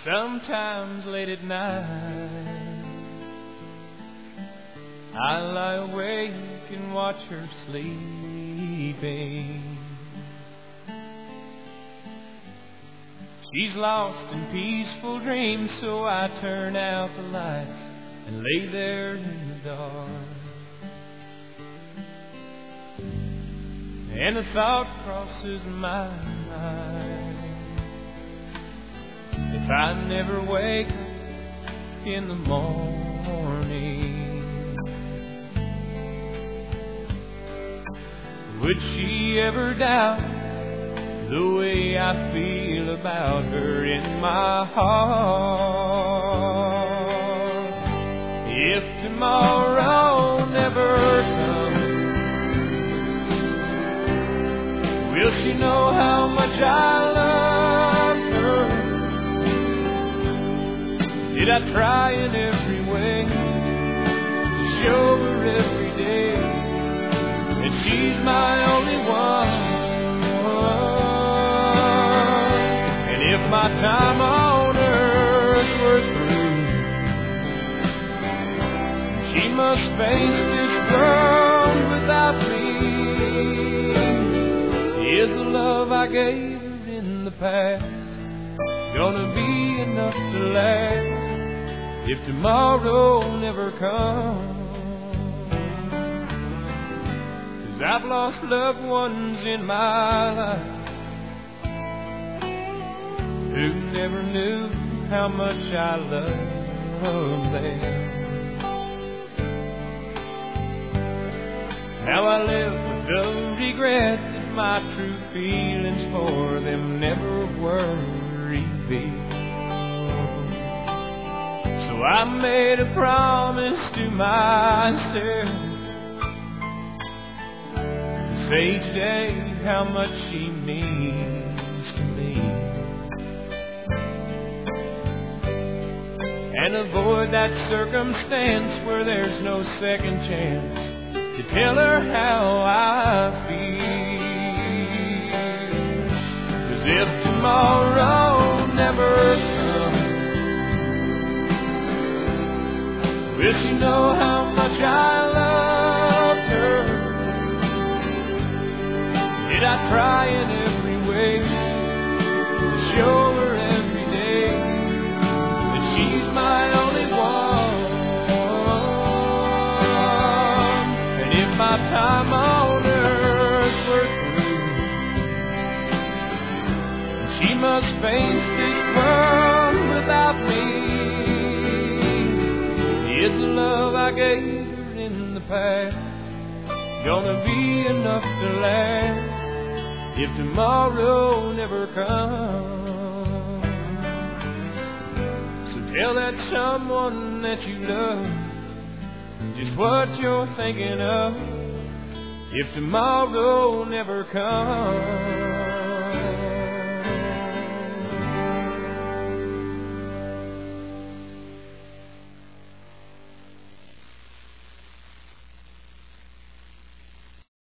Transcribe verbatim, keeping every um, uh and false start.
Sometimes late at night I lie awake and watch her sleeping. She's lost in peaceful dreams, so I turn out the lights and lay there in the dark. And a thought crosses my mind: if I never wake up in the morning, would she ever doubt the way I feel about her in my heart? If tomorrow never comes, will she know how much I love her? Did I try in every way to show her every day that she's my only one? And if my time on earth were through, she must face this world without me. Is the love I gave her in the past gonna be enough to last if tomorrow never comes? 'Cause I've lost loved ones in my life who never knew how much I loved them. Now I live with the regret that my true feelings for them never were revealed. So I made a promise to myself to say each day how much she means to me, and avoid that circumstance where there's no second chance to tell her how I feel. 'Cause if tomorrow never comes, will she know how much I love her? Did I try in every way to show her every day that she's my only one? And if my time on earth were through, she must face this world without me, is the love I gave her in the past gonna be enough to last if tomorrow never comes? So tell that someone that you love just what you're thinking of if tomorrow never comes.